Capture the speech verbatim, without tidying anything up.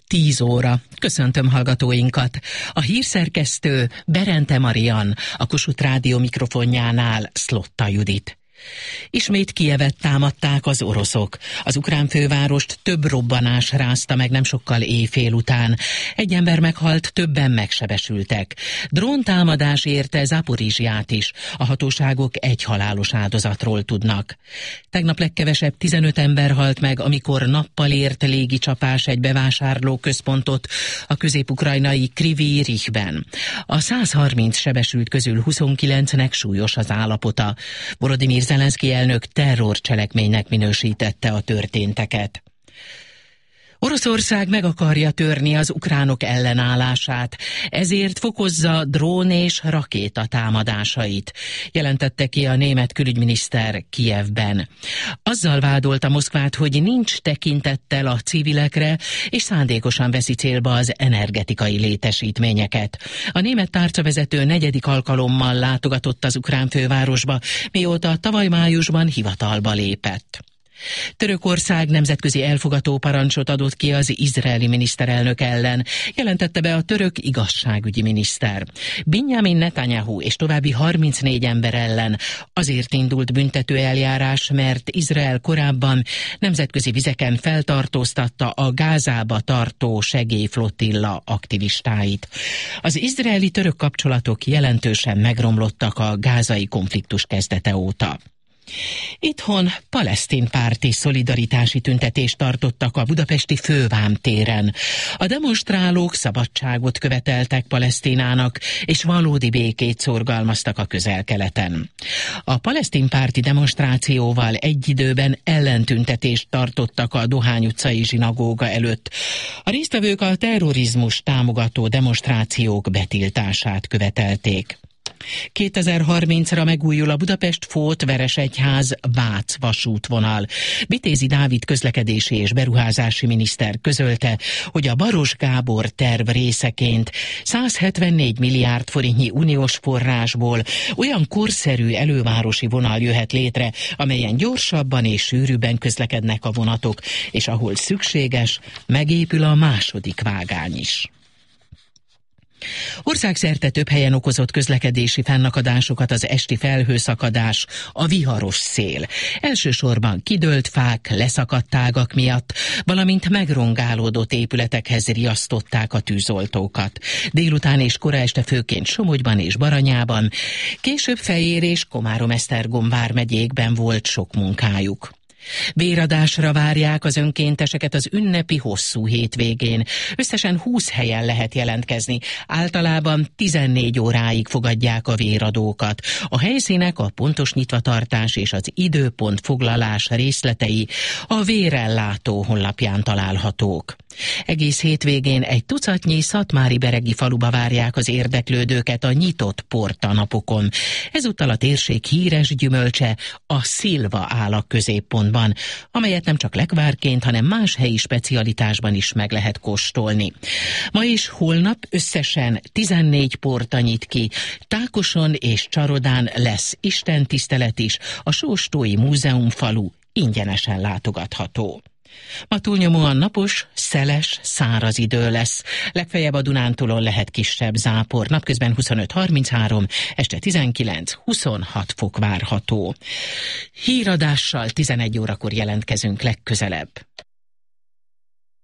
tíz óra. Köszöntöm hallgatóinkat. A hírszerkesztő Berente Marian, a Kossuth Rádió mikrofonjánál Szlotta Judit. Ismét Kijevet támadták az oroszok. Az ukrán fővárost több robbanás rázta meg nem sokkal éjfél után. Egy ember meghalt, többen megsebesültek. Dróntámadás érte Zaporizsját is. A hatóságok egy halálos áldozatról tudnak. Tegnap legkevesebb tizenöt ember halt meg, amikor nappal ért légicsapás egy bevásárlóközpontot a közép-ukrajnai Kryvyi Rihben. A száz harminc sebesült közül huszonkilencnek súlyos az állapota. Volodymyr Zelenszky elnök terrorcselekménynek minősítette a történteket. Oroszország meg akarja törni az ukránok ellenállását, ezért fokozza drón és rakéta támadásait, jelentette ki a német külügyminiszter Kijevben. Azzal vádolta Moszkvát, hogy nincs tekintettel a civilekre, és szándékosan veszi célba az energetikai létesítményeket. A német tárcavezető negyedik alkalommal látogatott az ukrán fővárosba, mióta tavaly májusban hivatalba lépett. Törökország nemzetközi elfogató parancsot adott ki az izraeli miniszterelnök ellen, jelentette be a török igazságügyi miniszter. Binyamin Netanyahu és további harmincnégy ember ellen azért indult büntető eljárás, mert Izrael korábban nemzetközi vizeken feltartóztatta a Gázába tartó segélyflottilla aktivistáit. Az izraeli-török kapcsolatok jelentősen megromlottak a gázai konfliktus kezdete óta. Itthon palesztin párti szolidaritási tüntetést tartottak a budapesti Fővám téren. A demonstrálók szabadságot követeltek Palesztinának, és valódi békét szorgalmaztak a Közel-Keleten. A palesztin párti demonstrációval egy időben ellentüntetést tartottak a Dohány utcai zsinagóga előtt. A résztvevők a terrorizmus támogató demonstrációk betiltását követelték. kétezer-harmincra megújul a Budapest-Fót-Veresegyház-Vác vasútvonal. Vitézi Dávid közlekedési és beruházási miniszter közölte, hogy a Baros Gábor terv részeként száz hetvennégy milliárd forintnyi uniós forrásból olyan korszerű elővárosi vonal jöhet létre, amelyen gyorsabban és sűrűbben közlekednek a vonatok, és ahol szükséges, megépül a második vágány is. Országszerte több helyen okozott közlekedési fennakadásokat az esti felhőszakadás, a viharos szél. Elsősorban kidőlt fák, leszakadt ágak miatt, valamint megrongálódott épületekhez riasztották a tűzoltókat. Délután és kora este főként Somogyban és Baranyában, később Fejér és Komárom-Esztergom vármegyékben volt sok munkájuk. Véradásra várják az önkénteseket az ünnepi hosszú hétvégén. Összesen húsz helyen lehet jelentkezni. Általában tizennégy óráig fogadják a véradókat. A helyszínek, a pontos nyitvatartás és az időpont foglalás részletei a Vérellátó honlapján találhatók. Egész hétvégén egy tucatnyi szatmári beregi faluba várják az érdeklődőket a nyitott portanapokon. Ezúttal a térség híres gyümölcse, a szilva áll a középpontban, amelyet nem csak lekvárként, hanem más helyi specialitásban is meg lehet kóstolni. Ma és holnap összesen tizennégy porta nyit ki. Tákoson és Csarodán lesz istentisztelet is, a Sóstói Múzeum falu ingyenesen látogatható. Ma túlnyomóan napos, szeles, száraz idő lesz. Legfeljebb a Dunántúlon lehet kisebb zápor. Napközben huszonöt harminchárom, este tizenkilenc huszonhat fok várható. Híradással tizenegy órakor jelentkezünk legközelebb.